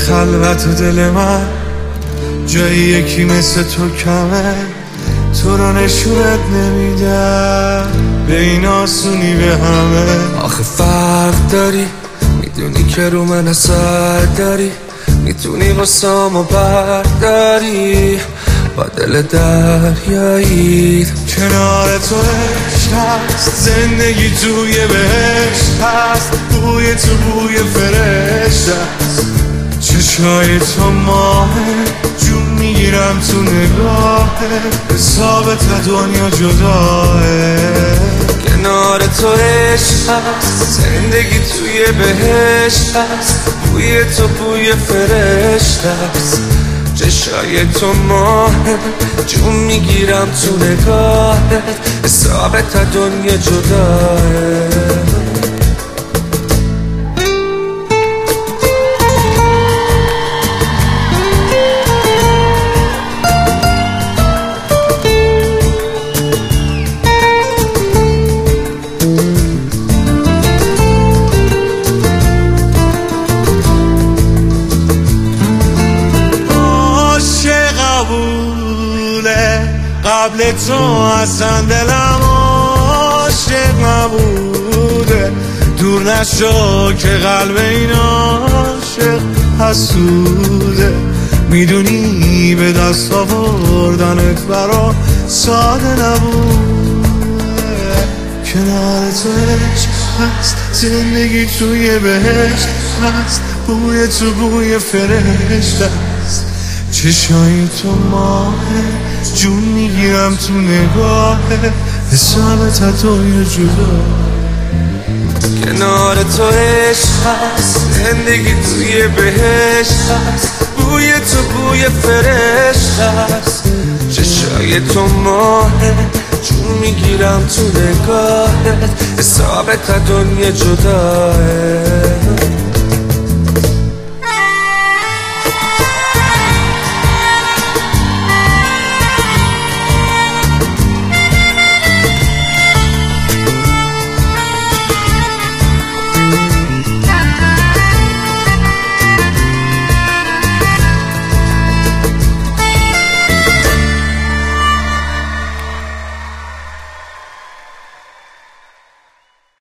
خلوت دل من جایی یکی مثل تو کمه، تو رو نشونت نمیدم به این آسونی به همه. آخه فرق داری، میدونی که رو من اثر داری، میتونی واسامو برداری با دل دریایی. کنار تو عشق هست، زندگی توی بهشت هست، بوی تو بوی فرشت هست، چشای تو ماهه، جون میگیرم تو نگاهه، حساب تا دنیا جداه. کنار تو عشق هست، زندگی توی بهشت هست، بوی تو بوی فرشت هست، چشای تو ماهه، جون میگیرم تو نگاهت، حساب تا دنیا جداه. قبل تو اصلا دلم عاشق نبوده، دور نشو که قلب این عاشق حسوده. میدونی به دست آوردنت برا ساده نبوده. کنار تو عشق هست، زندگی توی بهشت هست، بوی تو بوی فرشت هست، چشای تو ماهه، جون میگیرم تو نگاهه، حساب تا دنیا جدا. کنار تو عشق هست، زندگی توی بهشت هست، بوی تو بوی فرشت هست، چشای تو ماهه، جون میگیرم تو نگاهت، حساب تا دنیا جداه.